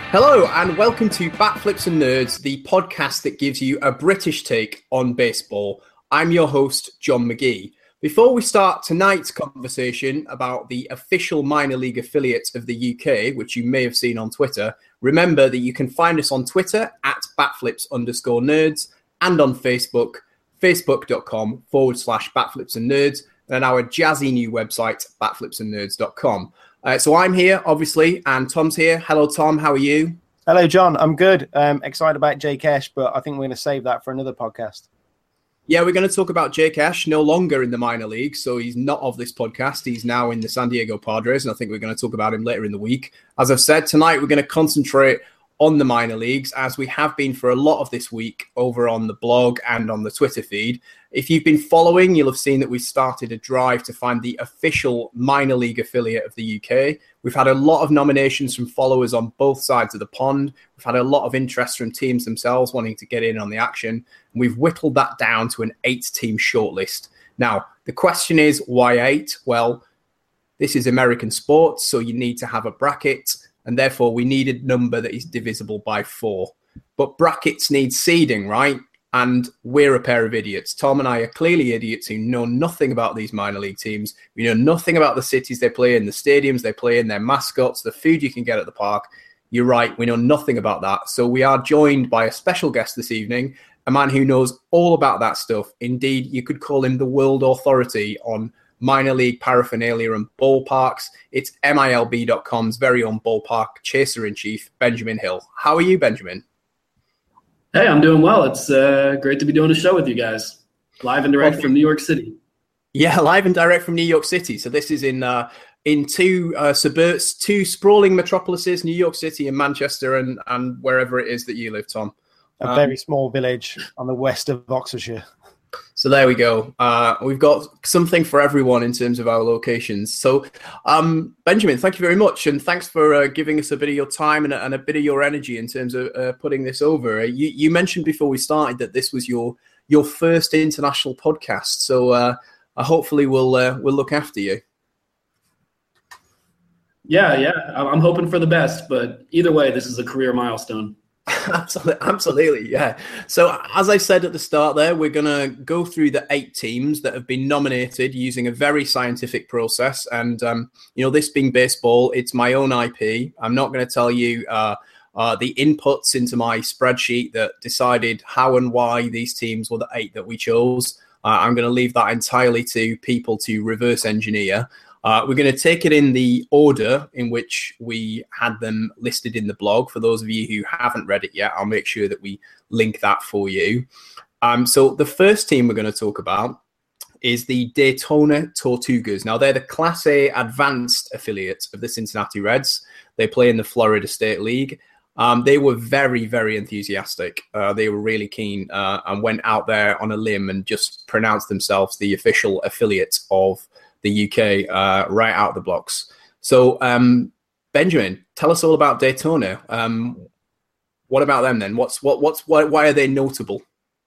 Hello and welcome to Bat Flips and Nerds, the podcast that gives you a British take on baseball. I'm your host, John McGee. Before we start tonight's conversation about the official minor league affiliate of the UK, which you may have seen on Twitter, remember that you can find us on Twitter at batflips_nerds and on Facebook, facebook.com/batflipsandnerds, and our jazzy new website, batflipsandnerds.com. So I'm here, obviously, and Tom's here. Hello, Tom. How are you? Hello, John. I'm good. Excited about Jake Esch, but I think we're going to save that for another podcast. Yeah, we're going to talk about Jake Esch, no longer in the minor league, so he's not of this podcast. He's now in the San Diego Padres, and I think we're going to talk about him later in the week. As I've said, tonight we're going to concentrate on the minor leagues, as we have been for a lot of this week over on the blog and on the Twitter feed. If you've been following, you'll have seen that we've started a drive to find the official minor league affiliate of the UK. We've had a lot of nominations from followers on both sides of the pond. We've had a lot of interest from teams themselves wanting to get in on the action. And we've whittled that down to an 8-team shortlist. Now, the question is, why 8? Well, this is American sports, so you need to have a bracket. And therefore, we need a number that is divisible by 4. But brackets need seeding, right? And we're a pair of idiots. Tom and I are clearly idiots who know nothing about these minor league teams. We know nothing about the cities they play in, the stadiums they play in, their mascots, the food you can get at the park. You're right, we know nothing about that. So we are joined by a special guest this evening, a man who knows all about that stuff. Indeed, you could call him the world authority on minor league paraphernalia and ballparks. It's MILB.com's very own ballpark chaser-in-chief, Benjamin Hill. How are you, Benjamin? Hey, I'm doing well. It's great to be doing a show with you guys, live and direct from New York City. Yeah, live and direct from New York City. So this is in two suburbs, 2 sprawling metropolises, New York City and Manchester, and wherever it is that you live, Tom. A very small village on the west of Oxfordshire. So there we go. We've got something for everyone in terms of our locations. So, Benjamin, thank you very much. And thanks for giving us a bit of your time and a bit of your energy in terms of putting this over. You mentioned before we started that this was your first international podcast. So hopefully we'll look after you. Yeah. I'm hoping for the best. But either way, this is a career milestone. Absolutely, yeah. So as I said at the start there, we're going to go through the 8 teams that have been nominated using a very scientific process. And, this being baseball, it's my own IP. I'm not going to tell you the inputs into my spreadsheet that decided how and why these teams were the 8 that we chose. I'm going to leave that entirely to people to reverse engineer. We're going to take it in the order in which we had them listed in the blog. For those of you who haven't read it yet, I'll make sure that we link that for you. So the first team we're going to talk about is the Daytona Tortugas. Now, they're the Class A advanced affiliate of the Cincinnati Reds. They play in the Florida State League. They were very, very enthusiastic. They were really keen and went out there on a limb and just pronounced themselves the official affiliate of the UK right out of the blocks. So, Benjamin, tell us all about Daytona. What about them then? Why are they notable?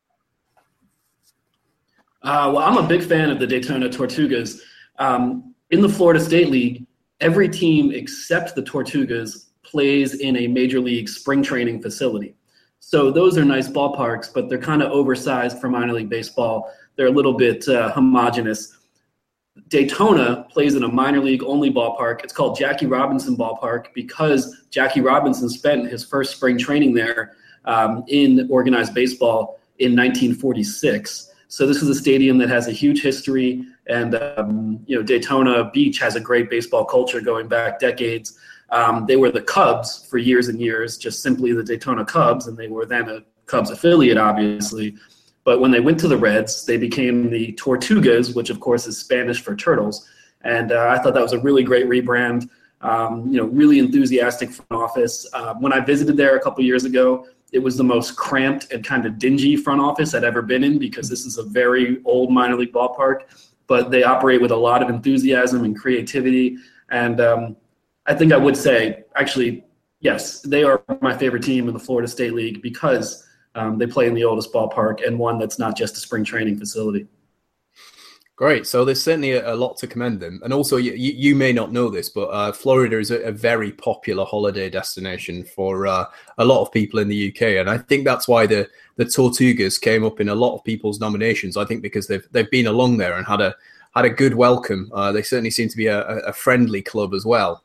Well, I'm a big fan of the Daytona Tortugas. In the Florida State League, every team except the Tortugas plays in a major league spring training facility. So those are nice ballparks, but they're kind of oversized for minor league baseball. They're a little bit homogenous. Daytona plays in a minor league only ballpark. It's called Jackie Robinson Ballpark because Jackie Robinson spent his first spring training there in organized baseball in 1946. So this is a stadium that has a huge history, and Daytona Beach has a great baseball culture going back decades. They were the Cubs for years and years, just simply the Daytona Cubs, and they were then a Cubs affiliate, obviously. But when they went to the Reds, they became the Tortugas, which of course is Spanish for turtles. And I thought that was a really great rebrand. Really enthusiastic front office. When I visited there a couple years ago, it was the most cramped and kind of dingy front office I'd ever been in because this is a very old minor league ballpark. But they operate with a lot of enthusiasm and creativity. And I think I would say, actually, yes, they are my favorite team in the Florida State League because they play in the oldest ballpark and one that's not just a spring training facility. Great. So there's certainly a lot to commend them. And also, you may not know this, but Florida is a very popular holiday destination for a lot of people in the UK. And I think that's why the Tortugas came up in a lot of people's nominations. I think because they've been along there and had a good welcome. They certainly seem to be a friendly club as well.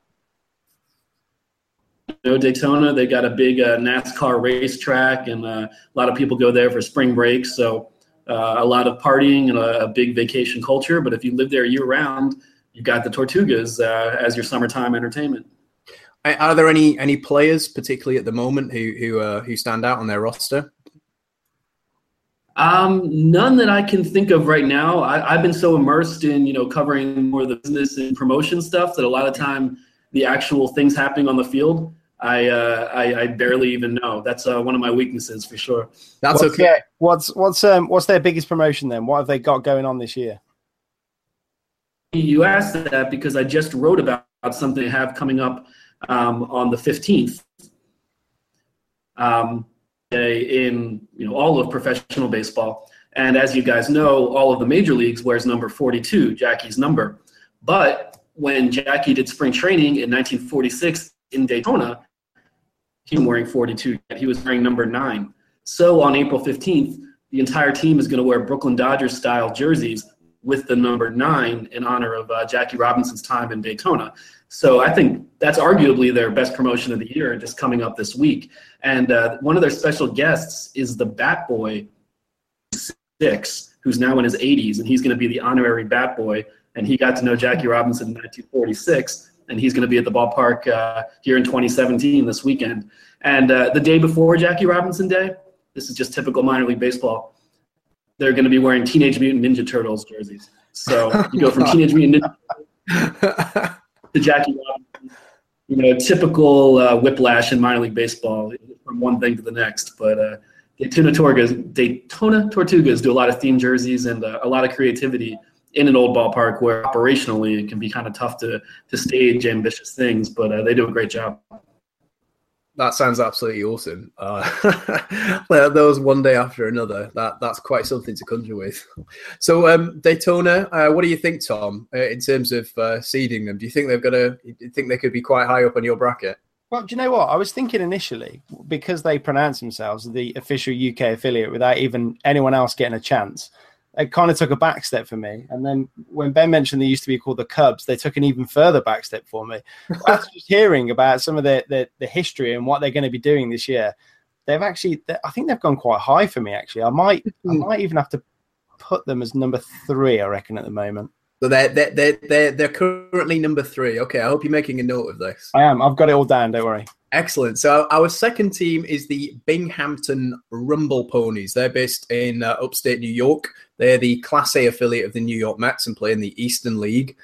Daytona, they got a big NASCAR racetrack, and a lot of people go there for spring break. So a lot of partying and a big vacation culture. But if you live there year-round, you've got the Tortugas as your summertime entertainment. Are there any players, particularly at the moment, who stand out on their roster? None that I can think of right now. I've been so immersed in covering more of the business and promotion stuff that a lot of time the actual things happening on the field, I barely even know. That's one of my weaknesses for sure. That's okay. What's their biggest promotion then? What have they got going on this year? You asked that because I just wrote about something they have coming up on the 15th. In all of professional baseball, and as you guys know, all of the major leagues wears number 42, Jackie's number. But when Jackie did spring training in 1946 in Daytona, he was wearing 42. He was wearing number 9. So on April 15th, the entire team is going to wear Brooklyn Dodgers style jerseys with the number 9 in honor of Jackie Robinson's time in Daytona. So I think that's arguably their best promotion of the year, just coming up this week. And one of their special guests is the Bat Boy 6, who's now in his 80s, and he's going to be the honorary Bat Boy. And he got to know Jackie Robinson in 1946, and he's going to be at the ballpark here in 2017 this weekend. And the day before Jackie Robinson Day, this is just typical minor league baseball, they're going to be wearing Teenage Mutant Ninja Turtles jerseys. So you go from Teenage Mutant Ninja Turtles to Jackie Robinson, typical whiplash in minor league baseball from one thing to the next. But Daytona Tortugas do a lot of theme jerseys and a lot of creativity in an old ballpark where operationally it can be kind of tough to stage ambitious things, but they do a great job. That sounds absolutely awesome. Those one day after another, that's quite something to conjure with. So Daytona, what do you think, Tom, in terms of seeding them? Do you think they could be quite high up on your bracket? Well, do you know what? I was thinking initially, because they pronounce themselves the official UK affiliate without even anyone else getting a chance, it kind of took a back step for me. And then when Ben mentioned they used to be called the Cubs, they took an even further back step for me. After just hearing about some of the history and what they're going to be doing this year, I think they've gone quite high for me, actually. I might even have to put them as number 3, I reckon, at the moment. So they're currently number 3. Okay, I hope you're making a note of this. I am. I've got it all down, don't worry. Excellent. So our second team is the Binghamton Rumble Ponies. They're based in upstate New York. They're the Class A affiliate of the New York Mets and play in the Eastern League.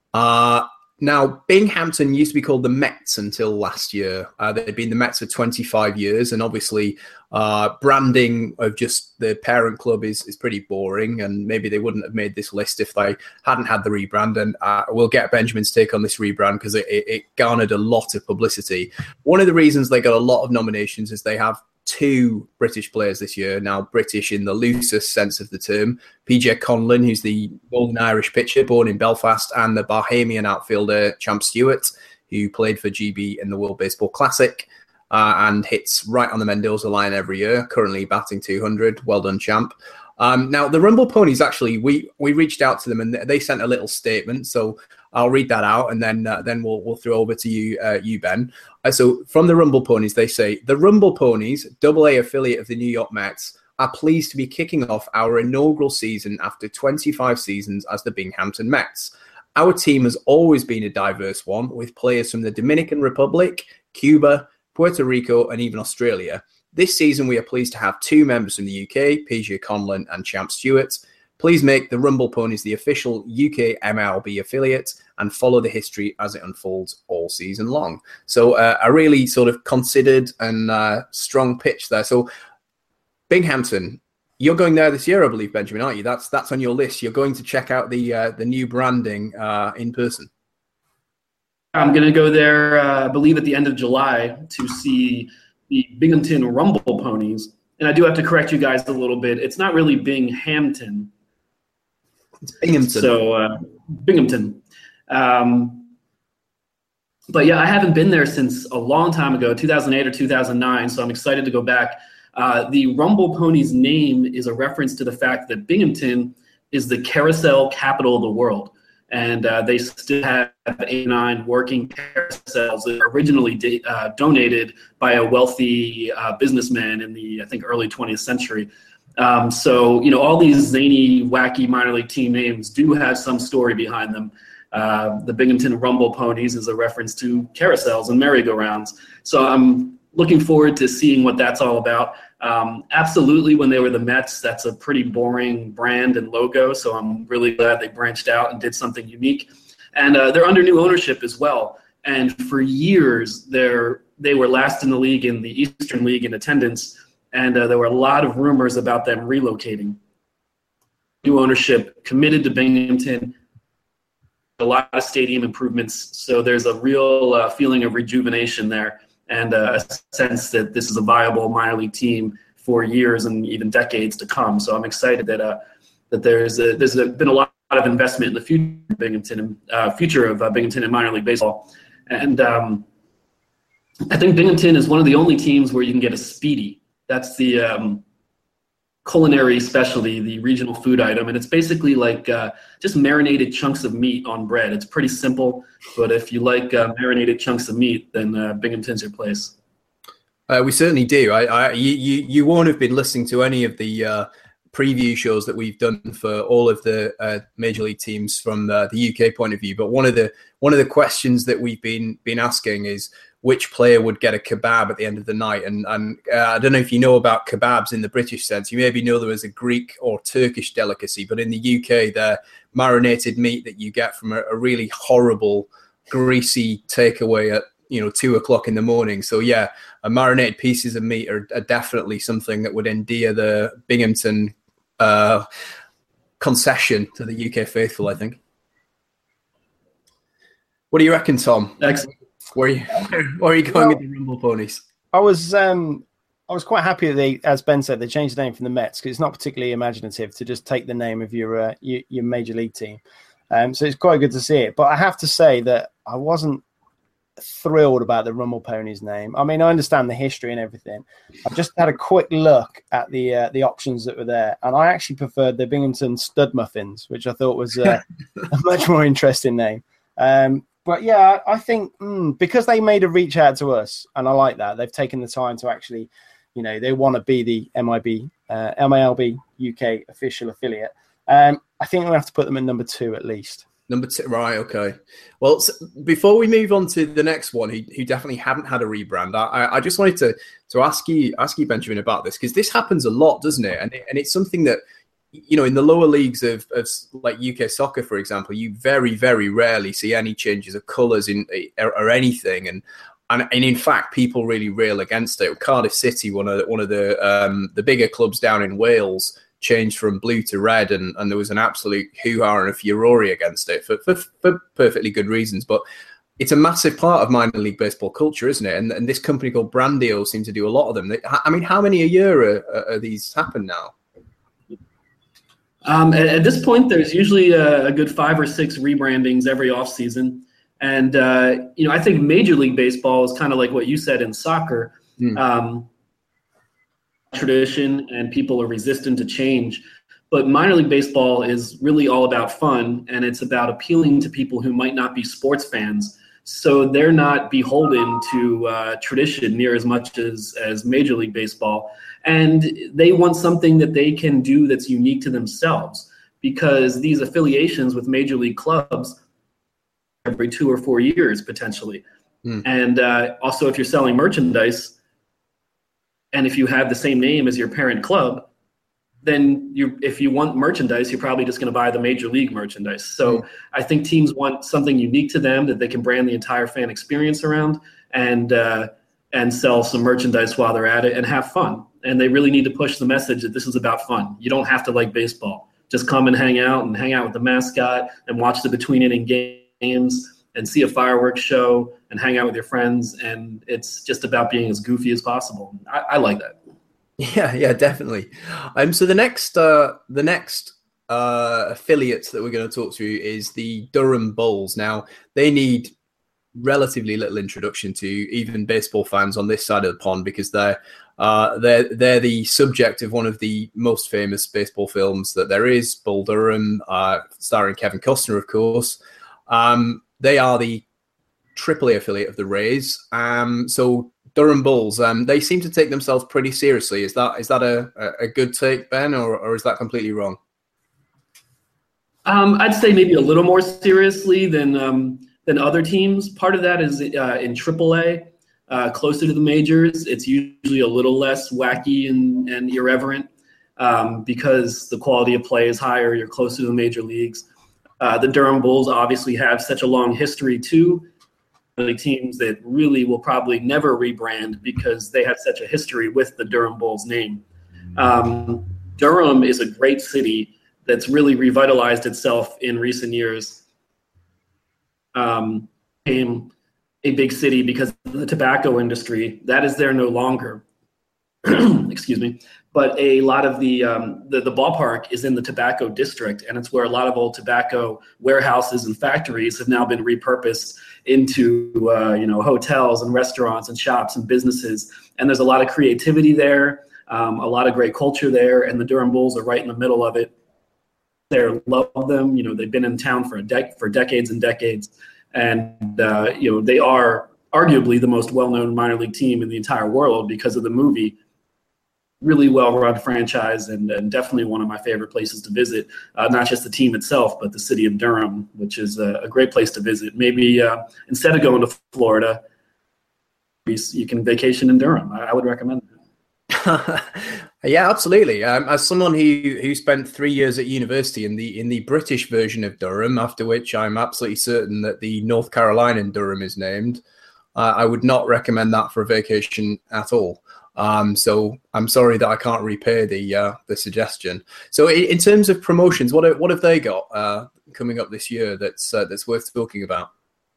Now, Binghamton used to be called the Mets until last year. They'd been the Mets for 25 years, and obviously branding of just the parent club is pretty boring, and maybe they wouldn't have made this list if they hadn't had the rebrand. And we'll get Benjamin's take on this rebrand because it garnered a lot of publicity. One of the reasons they got a lot of nominations is they have 2 British players this year, now British in the loosest sense of the term. PJ Conlon, who's the Golden Irish pitcher born in Belfast, and the Bahamian outfielder Champ Stewart, who played for GB in the World Baseball Classic and hits right on the Mendoza line every year, currently batting 200. Well done, Champ. Now, the Rumble Ponies, actually, we reached out to them and they sent a little statement, so I'll read that out and then we'll throw over to you, Ben. So from the Rumble Ponies, they say, the Rumble Ponies, AA affiliate of the New York Mets, are pleased to be kicking off our inaugural season after 25 seasons as the Binghamton Mets. Our team has always been a diverse one, with players from the Dominican Republic, Cuba, Puerto Rico, and even Australia. This season, we are pleased to have 2 members from the UK, PJ Conlon and Champ Stewart. Please make the Rumble Ponies the official UK MLB affiliate and follow the history as it unfolds all season long. So a really sort of considered and strong pitch there. So Binghamton, you're going there this year, I believe, Benjamin, aren't you? That's on your list. You're going to check out the new branding in person. I'm going to go there, I believe, at the end of July to see the Binghamton Rumble Ponies. And I do have to correct you guys a little bit. It's not really Binghamton. It's Binghamton. So Binghamton. But yeah, I haven't been there since a long time ago, 2008 or 2009. So I'm excited to go back. The Rumble Ponies name is a reference to the fact that Binghamton is the carousel capital of the world. And they still have 89 working carousels that were originally donated by a wealthy businessman in the, I think, early 20th century. So, all these zany, wacky minor league team names do have some story behind them. The Binghamton Rumble Ponies is a reference to carousels and merry-go-rounds. So I'm looking forward to seeing what that's all about. Absolutely, when they were the Mets, that's a pretty boring brand and logo, so I'm really glad they branched out and did something unique. And they're under new ownership as well. And for years, they were last in the league in the Eastern League in attendance, and there were a lot of rumors about them relocating. New ownership committed to Binghamton, a lot of stadium improvements, so there's a real feeling of rejuvenation there. And a sense that this is a viable minor league team for years and even decades to come. So I'm excited that there's been a lot of investment in the future of Binghamton in minor league baseball. And I think Binghamton is one of the only teams where you can get a Speedy. That's the culinary specialty, the regional food item, and it's basically like just marinated chunks of meat on bread. It's pretty simple, but if you like marinated chunks of meat, then Binghamton's your place. We certainly do. You won't have been listening to any of the preview shows that we've done for all of the major league teams from the UK point of view, but one of the questions that we've been asking is which player would get a kebab at the end of the night. And I don't know if you know about kebabs in the British sense. You maybe know them as a Greek or Turkish delicacy, but in the UK, they're marinated meat that you get from a really horrible, greasy takeaway at 2:00 in the morning. So yeah, marinated pieces of meat are definitely something that would endear the Binghamton concession to the UK faithful, I think. What do you reckon, Tom? Excellent. Where are you going with the Rumble Ponies? I was quite happy that they, as Ben said, they changed the name from the Mets because it's not particularly imaginative to just take the name of your major league team. So it's quite good to see it. But I have to say that I wasn't thrilled about the Rumble Ponies name. I mean, I understand the history and everything. I've just had a quick look at the options that were there, and I actually preferred the Binghamton Stud Muffins, which I thought was a much more interesting name. But yeah, I think because they made a reach out to us, and I like that. They've taken the time to actually, they want to be the MILB UK official affiliate. I think we'll have to put them in number 2 at least. Number 2, right? Okay. Well, before we move on to the next one, who definitely haven't had a rebrand, I just wanted to ask you, Benjamin, about this because this happens a lot, doesn't it? And it's something that, in the lower leagues of like UK soccer, for example, you very, very rarely see any changes of colours or anything, and in fact, people really rail against it. Cardiff City, one of the bigger clubs down in Wales, changed from blue to red, and there was an absolute hoo-ha and a furore against it for perfectly good reasons. But it's a massive part of minor league baseball culture, isn't it? And this company called Brandio seem to do a lot of them. I mean, how many a year are these happen now? At this point, there's usually a good 5 or 6 rebrandings every offseason. And, I think Major League Baseball is kind of like what you said in soccer. Tradition, and people are resistant to change. But minor league baseball is really all about fun, and it's about appealing to people who might not be sports fans. So they're not beholden to tradition near as much as Major League Baseball. And they want something that they can do that's unique to themselves, because these affiliations with major league clubs every 2 or 4 years potentially. And also, if you're selling merchandise and if you have the same name as your parent club, then if you want merchandise, you're probably just going to buy the major league merchandise. So I think teams want something unique to them that they can brand the entire fan experience around and sell some merchandise while they're at it and have fun. And they really need to push the message that this is about fun. You don't have to like baseball. Just come and hang out with the mascot and watch the between inning games and see a fireworks show and hang out with your friends. And it's just about being as goofy as possible. I like that. Yeah, definitely. So the next affiliate that we're going to talk to is the Durham Bulls. Now, they need relatively little introduction to even baseball fans on this side of the pond because they're the subject of one of the most famous baseball films that there is, Bull Durham, starring Kevin Costner, of course. They are the AAA affiliate of the Rays. So Durham Bulls, they seem to take themselves pretty seriously. Is that a good take, Ben, or is that completely wrong? I'd say maybe a little more seriously than other teams. Part of that is in AAA, closer to the majors. It's usually a little less wacky and irreverent because the quality of play is higher. You're closer to the major leagues. The Durham Bulls obviously have such a long history too. The teams that really will probably never rebrand because they have such a history with the Durham Bulls name. Durham is a great city that's really revitalized itself in recent years. Became a big city because of the tobacco industry. That is there no longer. Excuse me. But a lot of the ballpark is in the tobacco district, and it's where a lot of old tobacco warehouses and factories have now been repurposed into hotels and restaurants and shops and businesses. And there's a lot of creativity there, a lot of great culture there, and the Durham Bulls are right in the middle of it. They love them. They've been in town for decades and decades, and they are arguably the most well-known minor league team in the entire world because of the movie. Really well-run franchise, and definitely one of my favorite places to visit. Not just the team itself, but the city of Durham, which is a great place to visit. Maybe instead of going to Florida, you can vacation in Durham. I would recommend that. Yeah, absolutely. As someone who spent 3 years at university in the British version of Durham, after which I'm absolutely certain that the North Carolinian Durham is named, I would not recommend that for a vacation at all. So I'm sorry that I can't repay the suggestion. So in terms of promotions, what have they got coming up this year that's worth talking about?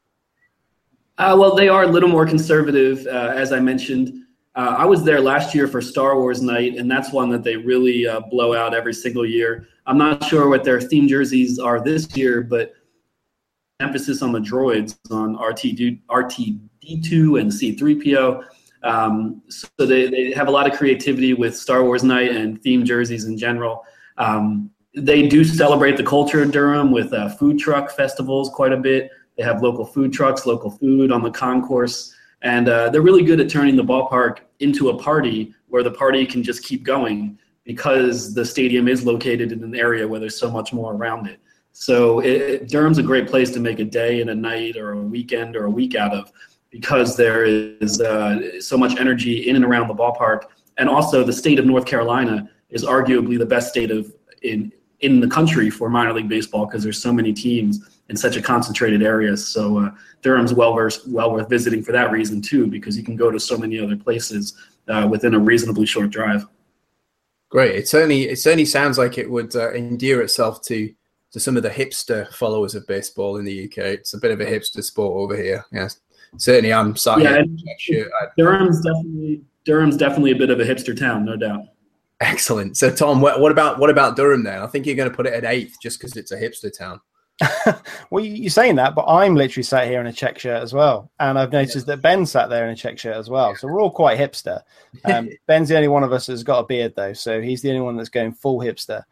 Well, they are a little more conservative, as I mentioned. I was there last year for Star Wars Night, and that's one that they really blow out every single year. I'm not sure what their theme jerseys are this year, but emphasis on the droids, on R2-D2 and C-3PO. So they have a lot of creativity with Star Wars Night and theme jerseys in general. They do celebrate the culture in Durham with food truck festivals quite a bit. They have local food trucks, local food on the concourse. And they're really good at turning the ballpark into a party where the party can just keep going because the stadium is located in an area where there's so much more around it. So Durham's a great place to make a day and a night or a weekend or a week out of because there is so much energy in and around the ballpark. And also the state of North Carolina is arguably the best state in the country for minor league baseball because there's so many teams in such a concentrated area. So Durham's well worth visiting for that reason too, because you can go to so many other places within a reasonably short drive. Great. It certainly sounds like it would endear itself to some of the hipster followers of baseball in the UK. It's a bit of a hipster sport over here. Yes, certainly I'm sat here. Durham's definitely a bit of a hipster town, no doubt. Excellent. So Tom, what about Durham then? I think you're going to put it at 8th just because it's a hipster town. Well, you're saying that, but I'm literally sat here in a check shirt as well. And I've noticed that Ben sat there in a check shirt as well. So we're all quite hipster. Ben's the only one of us that's got a beard, though. So he's the only one that's going full hipster.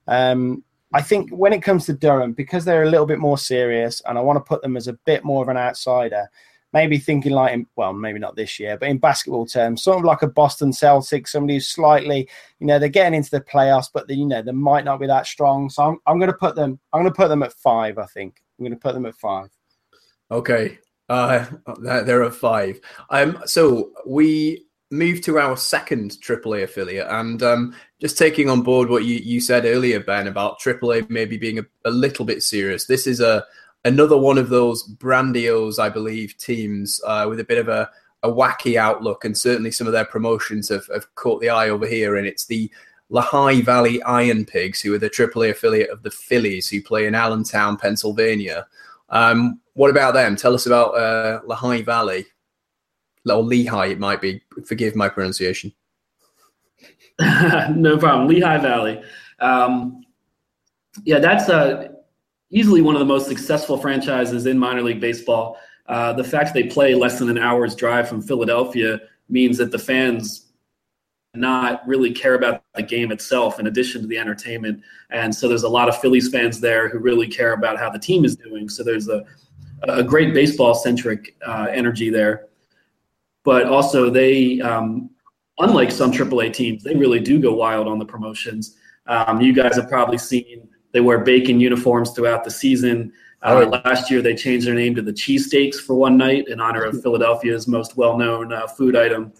I think when it comes to Durham, because they're a little bit more serious and I want to put them as a bit more of an outsider, maybe thinking like, maybe not this year, but in basketball terms, sort of like a Boston Celtics, somebody who's slightly, they're getting into the playoffs, but they might not be that strong. So I'm going to put them at 5. I think I'm going to put them at 5. Okay, they're at 5. So we move to our second AAA affiliate, and just taking on board what you said earlier, Ben, about AAA maybe being a little bit serious. This is another one of those grandiose, I believe, teams with a bit of a wacky outlook, and certainly some of their promotions have caught the eye over here, and it's the Lehigh Valley Iron Pigs, who are the AAA affiliate of the Phillies, who play in Allentown, Pennsylvania. What about them? Tell us about Lehigh Valley. Or Lehigh, it might be. Forgive my pronunciation. No problem. Lehigh Valley. Yeah, that's easily one of the most successful franchises in minor league baseball. The fact they play less than an hour's drive from Philadelphia means that the fans not really care about the game itself in addition to the entertainment. And so there's a lot of Phillies fans there who really care about how the team is doing. So there's a great baseball-centric energy there. But also they, unlike some AAA teams, they really do go wild on the promotions. You guys have probably seen they wear bacon uniforms throughout the season. Last year they changed their name to the cheesesteaks for one night in honor of Philadelphia's most well-known food item.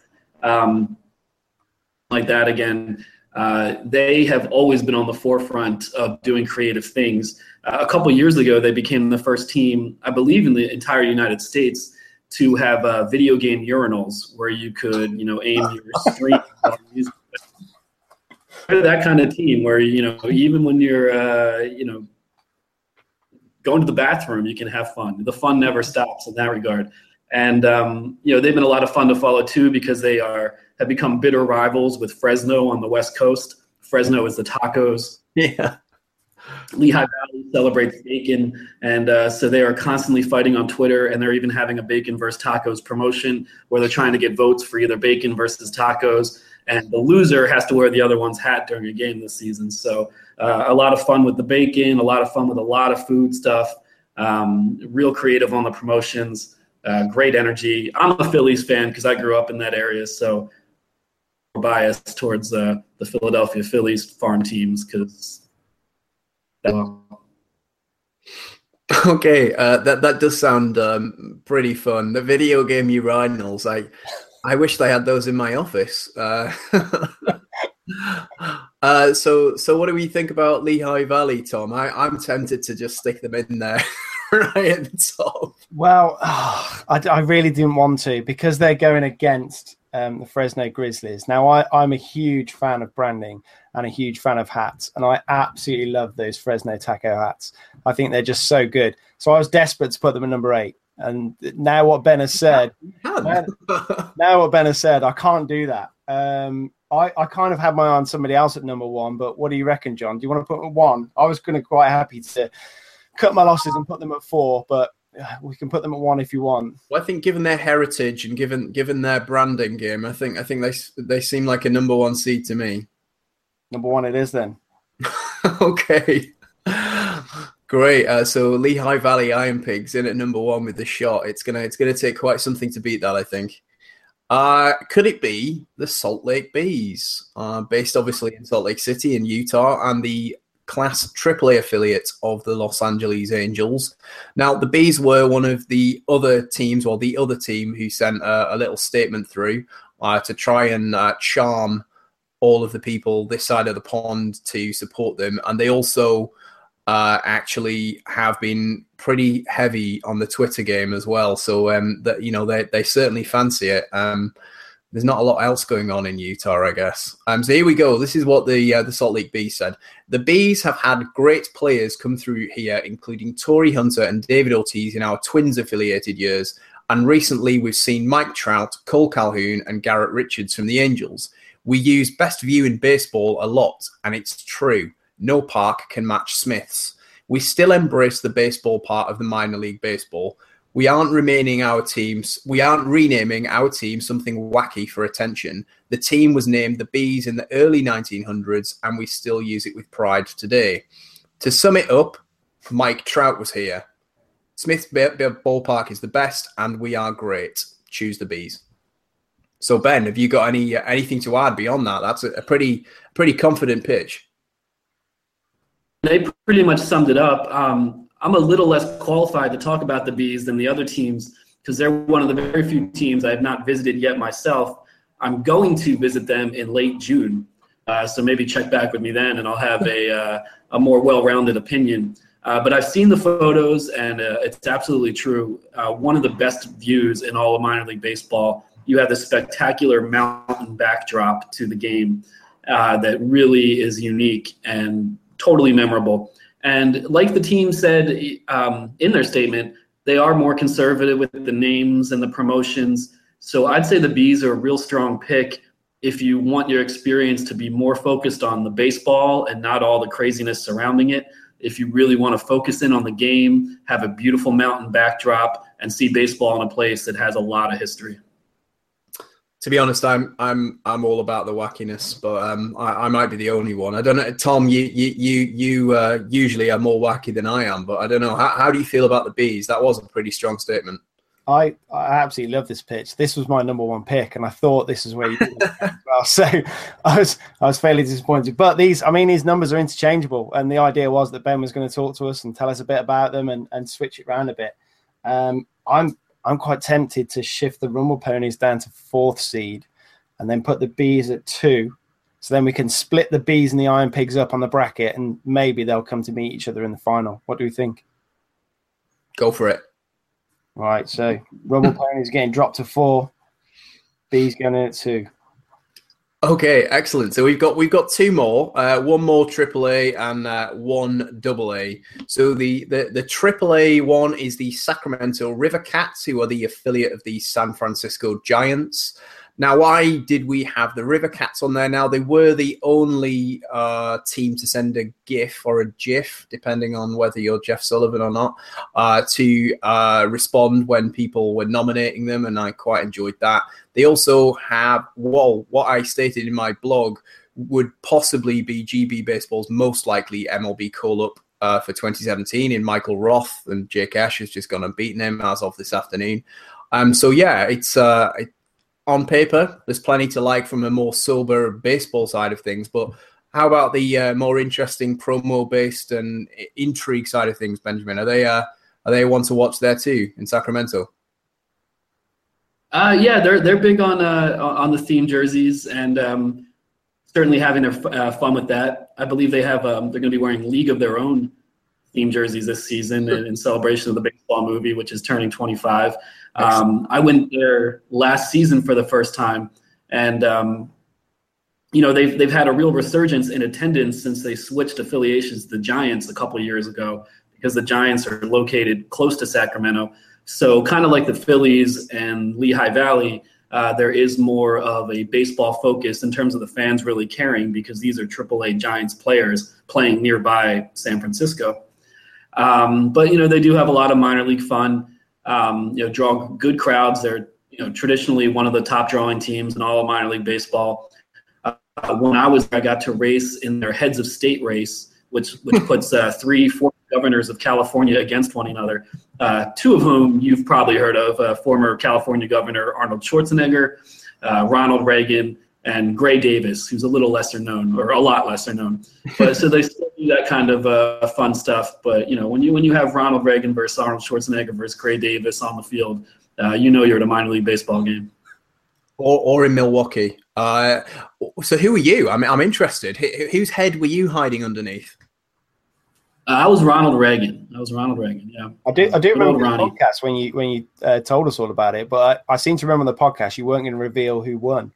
Like that again. They have always been on the forefront of doing creative things. A couple years ago, they became the first team, I believe, in the entire United States to have video game urinals where you could, aim your stream. That kind of team where, even when you're, going to the bathroom, you can have fun. The fun never stops in that regard. And, they've been a lot of fun to follow, too, because they have become bitter rivals with Fresno on the West Coast. Fresno is the tacos. Yeah. Lehigh Valley celebrates bacon. And so they are constantly fighting on Twitter. And they're even having a bacon versus tacos promotion where they're trying to get votes for either bacon versus tacos. And the loser has to wear the other one's hat during a game this season. So a lot of fun with the bacon, a lot of fun with a lot of food stuff, real creative on the promotions. Great energy. I'm a Phillies fan because I grew up in that area, so I'm biased towards the Philadelphia Phillies farm teams because. Okay, that does sound pretty fun. The video game urinals, I wish they had those in my office. So what do we think about Lehigh Valley, Tom? I'm tempted to just stick them in there. Right at the top. Well, I really didn't want to because they're going against the Fresno Grizzlies. Now, I'm a huge fan of branding and a huge fan of hats, and I absolutely love those Fresno taco hats. I think they're just so good. So I was desperate to put them at number 8. And now what Ben has said, I can't do that. I kind of had my eye on somebody else at number 1, but what do you reckon, John? Do you want to put them at 1? I was going to quite happy to cut my losses and put them at 4, but we can put them at 1 if you want. Well, I think given their heritage and given their branding game, I think they seem like a number 1 seed to me. Number 1 it is then. Okay. Great. So Lehigh Valley Iron Pigs in at number 1 with the shot. It's gonna take quite something to beat that, I think. Could it be the Salt Lake Bees, based obviously in Salt Lake City in Utah, and the Class AAA affiliate of the Los Angeles Angels? Now, the Bees were one of the other teams, or the other team, who sent a little statement through to try and charm all of the people this side of the pond to support them. And they also actually have been pretty heavy on the Twitter game as well. So they certainly fancy it. There's not a lot else going on in Utah, I guess. So here we go. This is what the Salt Lake Bees said. The Bees have had great players come through here, including Torrey Hunter and David Ortiz in our Twins-affiliated years. And recently we've seen Mike Trout, Cole Calhoun, and Garrett Richards from the Angels. We use Best View in Baseball a lot, and it's true. No park can match Smith's. We still embrace the baseball part of the minor league baseball. We aren't renaming our team something wacky for attention. The team was named the Bees in the early 1900s, and we still use it with pride today. To sum it up, Mike Trout was here. Smith's ballpark is the best, and we are great. Choose the Bees. So Ben, have you got anything to add beyond that? That's a pretty confident pitch. They pretty much summed it up. I'm a little less qualified to talk about the Bees than the other teams because they're one of the very few teams I have not visited yet myself. I'm going to visit them in late June, so maybe check back with me then, and I'll have a more well-rounded opinion. But I've seen the photos, and it's absolutely true. One of the best views in all of minor league baseball. You have this spectacular mountain backdrop to the game that really is unique and totally memorable. And like the team said in their statement, they are more conservative with the names and the promotions. So I'd say the Bees are a real strong pick if you want your experience to be more focused on the baseball and not all the craziness surrounding it. if you really want to focus in on the game, have a beautiful mountain backdrop, and see baseball in a place that has a lot of history. To be honest, I'm all about the wackiness, but I might be the only one. I don't know, Tom. You usually are more wacky than I am, but I don't know. How do you feel about the bees? That was a pretty strong statement. I absolutely love this pitch. This was my number one pick, and I thought this is where you did it as well. So I was fairly disappointed. But these numbers are interchangeable, and the idea was that Ben was going to talk to us and tell us a bit about them and switch it around a bit. I'm quite tempted to shift the Rumble Ponies down to 4th seed and then put the Bees at 2. So then we can split the Bees and the Iron Pigs up on the bracket, and maybe they'll come to meet each other in the final. What do you think? Go for it. Right, so Rumble Ponies getting dropped to 4, Bees going in at 2. Okay, excellent. So we've got 2 more, one more AAA and one AA. So the AAA one is the Sacramento River Cats, who are the affiliate of the San Francisco Giants. Now, why did we have the River Cats on there? Now, they were the only team to send a GIF or a GIF, depending on whether you're Jeff Sullivan or not, to respond when people were nominating them, and I quite enjoyed that. They also have, what I stated in my blog would possibly be GB Baseball's most likely MLB call-up for 2017 in Michael Roth, and Jake Ash has just gone and beaten him as of this afternoon. So yeah, it's on paper, there's plenty to like from a more sober baseball side of things, but how about the more interesting promo-based and intrigue side of things, Benjamin? Are they one to watch there too in Sacramento? Yeah, they're big on the theme jerseys, and certainly having their fun with that. I believe they have they're going to be wearing League of Their Own theme jerseys this season in celebration of the baseball movie, which is turning 25. I went there last season for the first time, and they've had a real resurgence in attendance since they switched affiliations to the Giants a couple of years ago, because the Giants are located close to Sacramento. So kind of like the Phillies and Lehigh Valley, there is more of a baseball focus in terms of the fans really caring, because these are AAA Giants players playing nearby San Francisco. But they do have a lot of minor league fun. Draw good crowds. They're traditionally one of the top drawing teams in all of minor league baseball. When I was there, I got to race in their heads of state race, which puts 3 former governors of California against one another. 2 of whom you've probably heard of: former California Governor Arnold Schwarzenegger, Ronald Reagan, and Gray Davis, who's a little lesser known, or a lot lesser known. But so they still do that kind of fun stuff. But when you have Ronald Reagan versus Arnold Schwarzenegger versus Gray Davis on the field, you're at a minor league baseball game. Or in Milwaukee. So who are you? I'm interested. Whose head were you hiding underneath? I was Ronald Reagan. Yeah. I do remember the podcast when you told us all about it, but I seem to remember on the podcast you weren't going to reveal who won.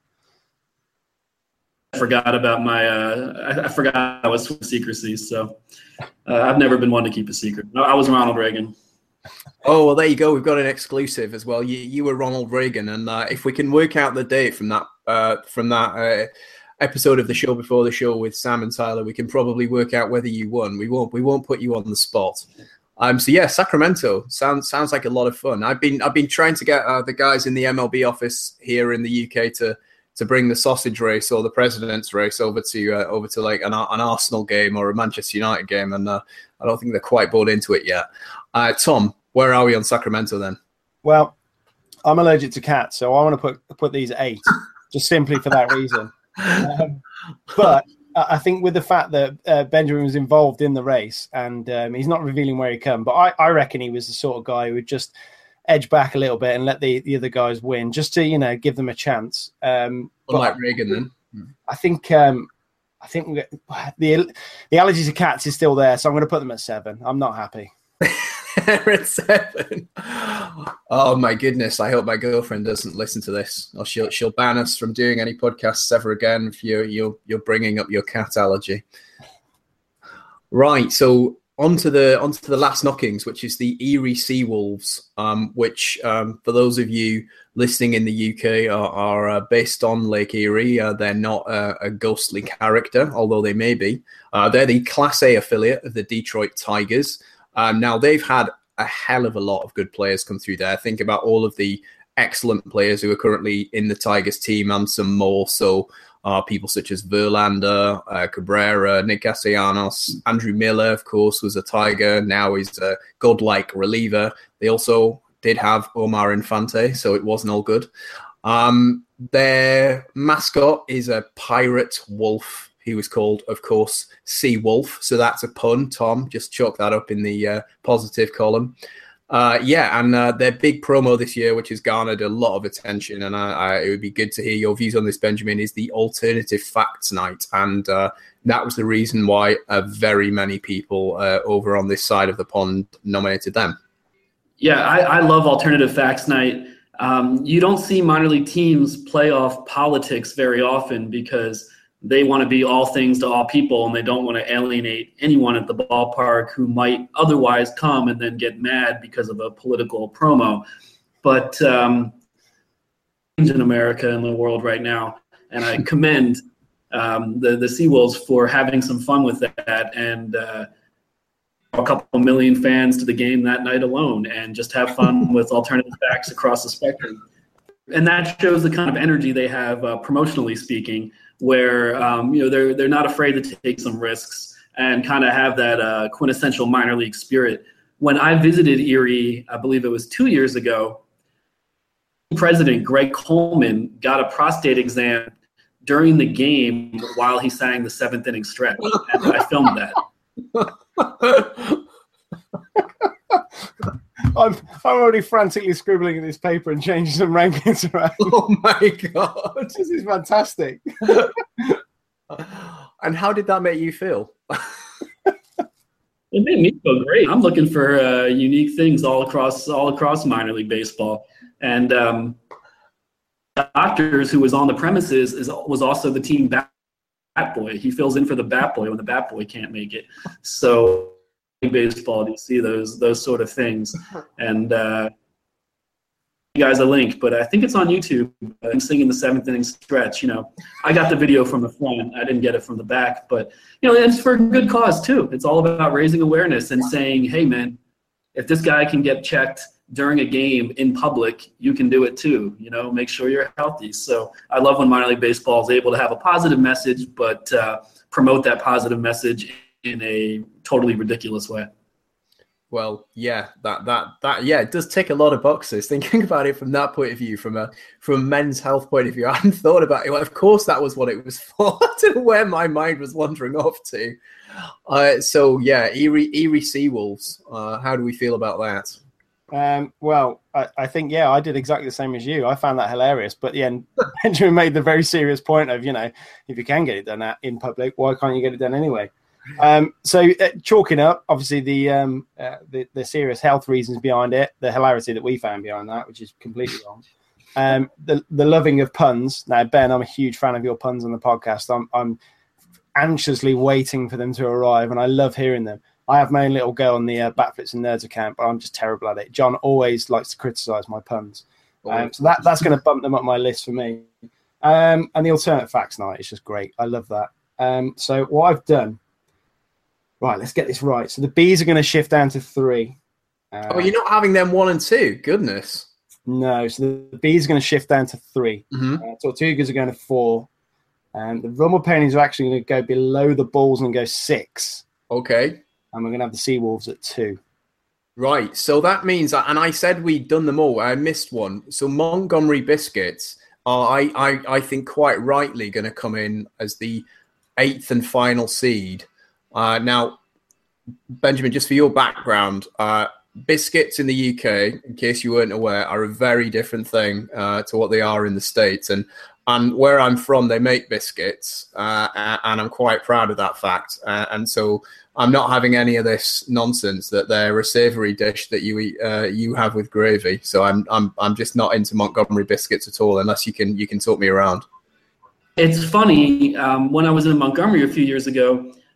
I forgot about I forgot I was secrecy, so I've never been one to keep a secret. No, I was Ronald Reagan. Oh, well, there you go. We've got an exclusive as well. You were Ronald Reagan, and if we can work out the date from that episode of the show before the show with Sam and Tyler, we can probably work out whether you won. We won't put you on the spot. So yeah, Sacramento sounds like a lot of fun. I've been trying to get the guys in the MLB office here in the UK to bring the sausage race or the president's race over to like an Arsenal game or a Manchester United game, and I don't think they're quite bought into it yet. Tom, where are we on Sacramento then? Well, I'm allergic to cats, so I want to put these at 8, just simply for that reason. But I think with the fact that Benjamin was involved in the race, and he's not revealing where he come, but I reckon he was the sort of guy who would just edge back a little bit and let the other guys win, just to give them a chance. Unlike Reagan, then. I think the allergy to cats is still there, so I'm going to put them at 7. I'm not happy. They're at 7. Oh my goodness! I hope my girlfriend doesn't listen to this, or she'll ban us from doing any podcasts ever again if you're bringing up your cat allergy. Right. So onto the last knockings, which is the Erie Seawolves, which for those of you listening in the UK are based on Lake Erie. They're not a ghostly character, although they may be. They're the Class A affiliate of the Detroit Tigers. Now, they've had a hell of a lot of good players come through there. Think about all of the excellent players who are currently in the Tigers team and some more. So people such as Verlander, Cabrera, Nick Castellanos, Andrew Miller, of course, was a Tiger. Now he's a godlike reliever. They also did have Omar Infante, so it wasn't all good. Their mascot is a pirate wolf. He was called, of course, Sea Wolf. So that's a pun, Tom. Just chalk that up in the positive column. And their big promo this year, which has garnered a lot of attention, and it would be good to hear your views on this, Benjamin, is the Alternative Facts Night. And that was the reason why very many people over on this side of the pond nominated them. Yeah, I love Alternative Facts Night. You don't see minor league teams play off politics very often because they want to be all things to all people, and they don't want to alienate anyone at the ballpark who might otherwise come and then get mad because of a political promo. But in America and the world right now, and I commend the Seawolves for having some fun with that, and a couple million fans to the game that night alone, and just have fun with alternative facts across the spectrum. And that shows the kind of energy they have promotionally speaking, where they're not afraid to take some risks and kind of have that quintessential minor league spirit. When I visited Erie, I believe it was 2 years ago, President Greg Coleman got a prostate exam during the game while he sang the seventh inning stretch, and I filmed that. I'm already frantically scribbling in this paper and changing some rankings around. Oh my God. This is fantastic. And how did that make you feel? It made me feel great. I'm looking for unique things all across minor league baseball. And Doctors, who was on the premises, was also the team bat boy. He fills in for the bat boy when the bat boy can't make it. So baseball, you see those sort of things, and you guys a link, but I think it's on YouTube. I'm singing the seventh inning stretch. I got the video from the front, I didn't get it from the back, but it's for a good cause too. It's all about raising awareness and saying, hey man, if this guy can get checked during a game in public, you can do it too. Make sure you're healthy. So I love when minor league baseball is able to have a positive message, but promote that positive message in a totally ridiculous way. Well, yeah, it does tick a lot of boxes. Thinking about it from that point of view, from a men's health point of view, I hadn't thought about it. Well, of course, that was what it was for. I don't know where my mind was wandering off to. So yeah, Erie Seawolves. How do we feel about that? Well, I think, I did exactly the same as you. I found that hilarious. But yeah, Benjamin made the very serious point of, if you can get it done in public, why can't you get it done anyway? So chalking up, obviously the serious health reasons behind it, the hilarity that we found behind that, which is completely wrong. The loving of puns. Now, Ben, I'm a huge fan of your puns on the podcast. I'm anxiously waiting for them to arrive, and I love hearing them. I have my own little go on the Batflits and Nerds account, but I'm just terrible at it. John always likes to criticize my puns. So that's going to bump them up my list for me. And the Alternate Facts Night is just great. I love that. So what I've done, right, let's get this right. So the Bees are going to shift down to 3. You're not having them 1 and 2? Goodness. No, so the Bees are going to shift down to 3. Mm-hmm. Tortugas are going to 4. The Rumble Ponies are actually going to go below the Bulls and go 6. Okay. And we're going to have the Seawolves at 2. Right. So that means, and I said we'd done them all. I missed one. So Montgomery Biscuits are, I think, quite rightly going to come in as the 8th and final seed. Now, Benjamin, just for your background, biscuits in the UK, in case you weren't aware, are a very different thing to what they are in the States. And where I'm from, they make biscuits, and I'm quite proud of that fact. And so I'm not having any of this nonsense that they're a savoury dish that you eat, you have with gravy. So I'm just not into Montgomery biscuits at all, unless you can talk me around. It's funny. When I was in Montgomery a few years ago,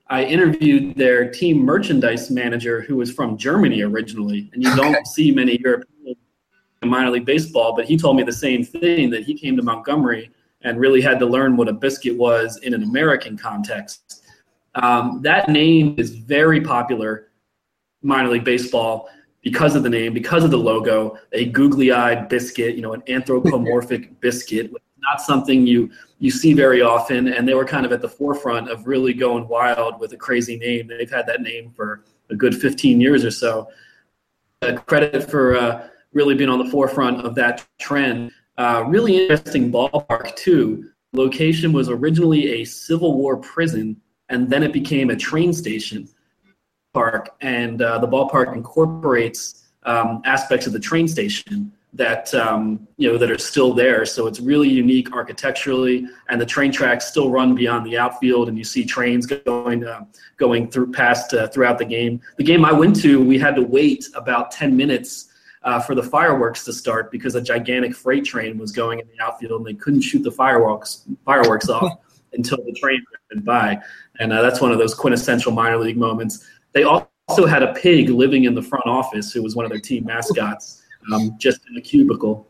I interviewed their team merchandise manager, who was from Germany originally, and you don't see many Europeans in minor league baseball, but he told me the same thing, that he came to Montgomery and really had to learn what a biscuit was in an American context. That name is very popular in minor league baseball because of the name, because of the logo, a googly-eyed biscuit, an anthropomorphic biscuit, not something you see very often, and they were kind of at the forefront of really going wild with a crazy name. They've had that name for a good 15 years or so. Credit for really being on the forefront of that trend. Really interesting ballpark, too. Location was originally a Civil War prison, and then it became a train station park, and the ballpark incorporates aspects of the train station that that are still there. So it's really unique architecturally, and the train tracks still run beyond the outfield, and you see trains going through past throughout the game. The game I went to, we had to wait about 10 minutes for the fireworks to start because a gigantic freight train was going in the outfield, and they couldn't shoot the fireworks off until the train went by. And that's one of those quintessential minor league moments. They also had a pig living in the front office who was one of their team mascots, just in a cubicle.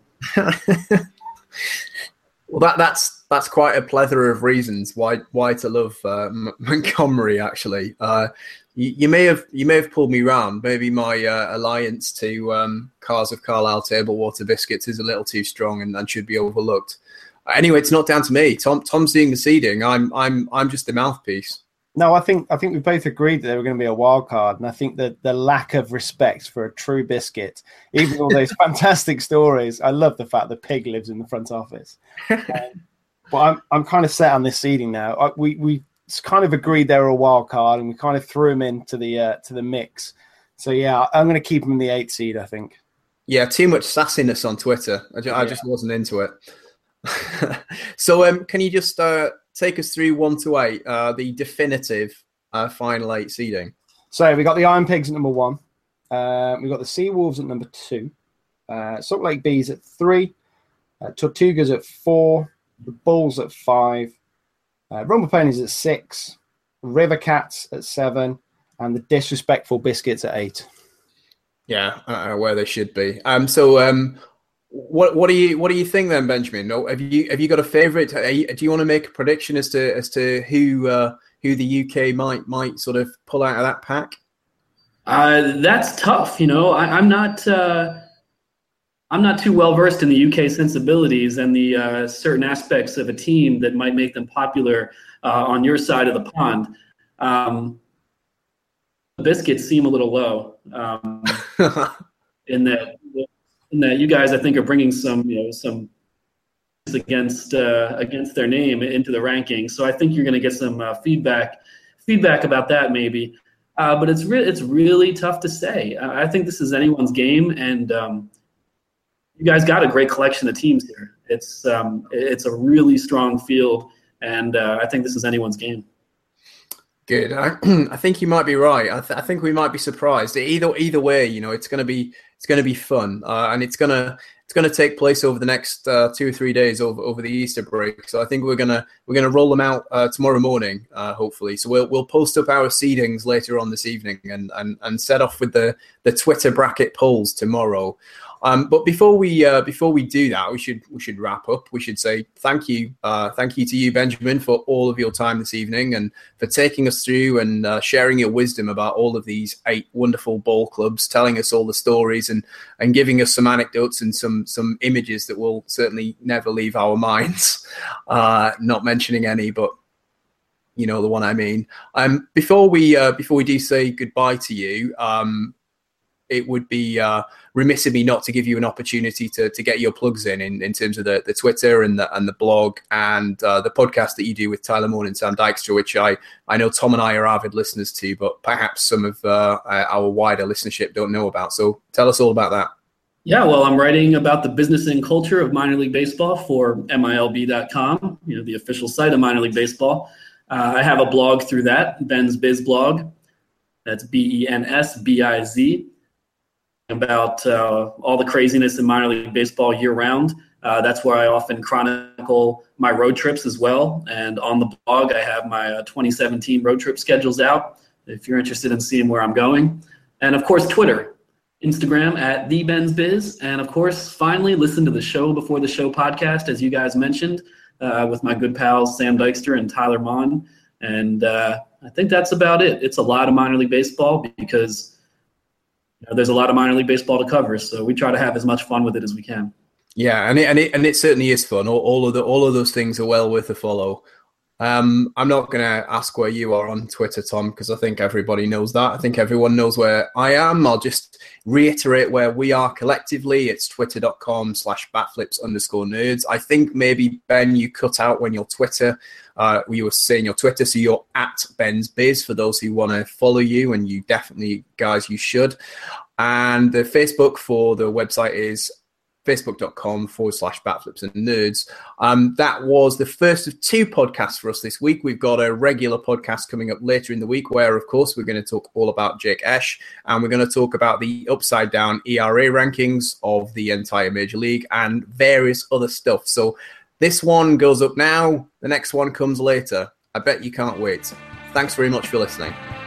Well, that's quite a plethora of reasons why to love Montgomery. Actually, you may have pulled me round. Maybe my alliance to Cars of Carlisle table water biscuits is a little too strong and should be overlooked. Anyway, it's not down to me. Tom's doing the seeding. I'm just the mouthpiece. No, I think we both agreed that they were going to be a wild card, and I think that the lack of respect for a true biscuit, even with all those fantastic stories, I love the fact that Pig lives in the front office. But I'm kind of set on this seeding now. We kind of agreed they were a wild card, and we kind of threw them into the mix. So yeah, I'm going to keep them in the 8th seed, I think. Yeah, too much sassiness on Twitter. I just wasn't into it. So can you just take us through 1 to 8, the definitive final 8 seeding? So we got the Iron Pigs at number 1. We got the Sea Wolves at number 2. Salt Lake Bees at 3. Tortugas at 4. The Bulls at 5. Rumble Ponies at 6. River Cats at 7. And the Disrespectful Biscuits at 8. Yeah, where they should be. What do you think then, Benjamin? No, have you got a favourite? Do you want to make a prediction as to who the UK might sort of pull out of that pack? That's tough. I'm not too well versed in the UK sensibilities and the certain aspects of a team that might make them popular on your side of the pond. The Biscuits seem a little low in that you guys, I think, are bringing some against their name into the rankings. So I think you're going to get some feedback about that maybe. But it's really tough to say. I think this is anyone's game, and you guys got a great collection of teams here. It's a really strong field, and I think this is anyone's game. Good. I think you might be right. I think we might be surprised. Either way, it's going to be fun, and it's going to take place over the next 2 or 3 days over the Easter break. So I think we're gonna roll them out tomorrow morning, hopefully. So we'll post up our seedings later on this evening and set off with the Twitter bracket polls tomorrow. But before we do that, we should wrap up. We should say thank you to you, Benjamin, for all of your time this evening and for taking us through and sharing your wisdom about all of these 8 wonderful ball clubs, telling us all the stories and giving us some anecdotes and some images that will certainly never leave our minds. Not mentioning any, but you know the one I mean. Before we do say goodbye to you, it would be remiss of me not to give you an opportunity to get your plugs in terms of the Twitter and the blog and the podcast that you do with Tyler Moore and Sam Dykstra, which I know Tom and I are avid listeners to, but perhaps some of our wider listenership don't know about. So tell us all about that. Yeah, well, I'm writing about the business and culture of minor league baseball for MILB.com, the official site of minor league baseball. I have a blog through that, Ben's Biz blog. That's BENSBIZ. About all the craziness in minor league baseball year round. That's where I often chronicle my road trips as well. And on the blog, I have my 2017 road trip schedules out if you're interested in seeing where I'm going. And of course, Twitter, Instagram at TheBensBiz. And of course, finally, listen to the Show Before the Show podcast, as you guys mentioned, with my good pals Sam Dykstra and Tyler Mon. And I think that's about it. It's a lot of minor league baseball because there's a lot of minor league baseball to cover. So we try to have as much fun with it as we can. Yeah, and it certainly is fun. All of those things are well worth a follow. I'm not going to ask where you are on Twitter, Tom, because I think everybody knows that. I think everyone knows where I am. I'll just reiterate where we are collectively. It's twitter.com/batflips_nerds. I think maybe, Ben, you cut out when your Twitter, you were saying your Twitter, so you're at Ben's Biz for those who want to follow you, and you definitely, guys, you should. And the Facebook for the website is facebook.com/batflipsandnerds. That was the first of 2 podcasts for us this week. We've got a regular podcast coming up later in the week where, of course, we're going to talk all about Jake Esch, and we're going to talk about the upside down ERA rankings of the entire Major League and various other stuff. So this one goes up now. The next one comes later. I bet you can't wait. Thanks very much for listening.